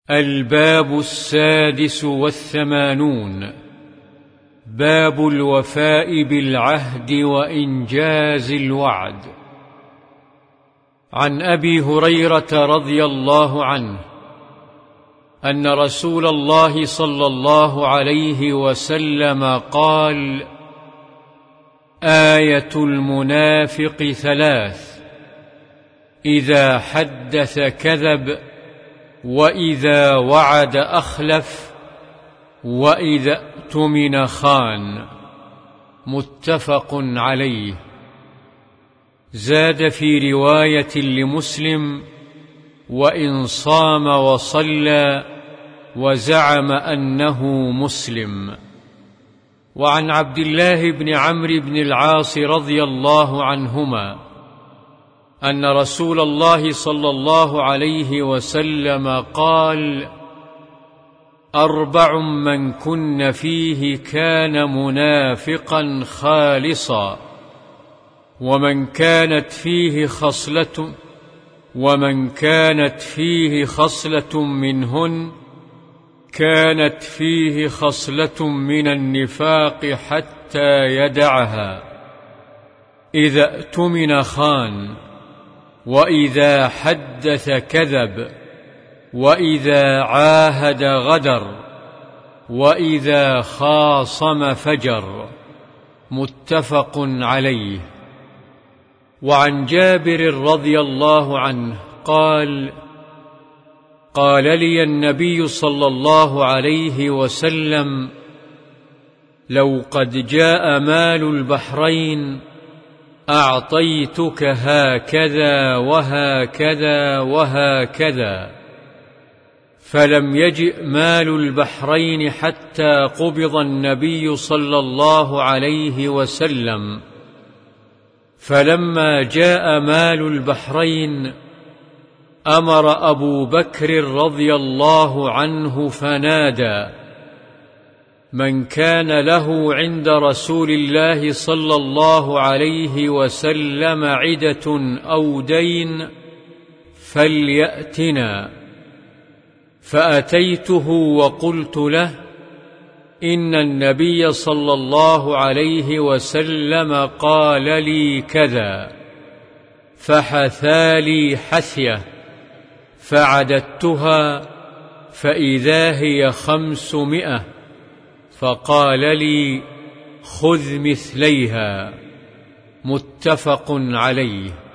الباب 86. باب الوفاء بالعهد وإنجاز الوعد. عن أبي هريرة رضي الله عنه أن رسول الله صلى الله عليه وسلم قال: آية المنافق 3: إذا حدث كذب، وإذا وعد أخلف، وإذا اؤتمن خان. متفق عليه. زاد في رواية لمسلم: وإن صام وصلى وزعم أنه مسلم. وعن عبد الله بن عمرو بن العاص رضي الله عنهما أن رسول الله صلى الله عليه وسلم قال: 4 من كن فيه كان منافقا خالصا، ومن كانت فيه خصلة منهن كانت فيه خصلة من النفاق حتى يدعها: إذا اؤتمن خان، وإذا حدث كذب، وإذا عاهد غدر، وإذا خاصم فجر. متفق عليه. وعن جابر رضي الله عنه قال: قال لي النبي صلى الله عليه وسلم: لو قد جاء مال البحرين أعطيتك هكذا وهكذا وهكذا، فلم يجئ مال البحرين حتى قبض النبي صلى الله عليه وسلم. فلما جاء مال البحرين أمر أبو بكر رضي الله عنه فنادى: من كان له عند رسول الله صلى الله عليه وسلم عدة أو دين فليأتنا. فأتيته وقلت له: إن النبي صلى الله عليه وسلم قال لي كذا، فحثى لي حثية، فعددتها فإذا هي 500، فقال لي: خذ مثليها. متفق عليه.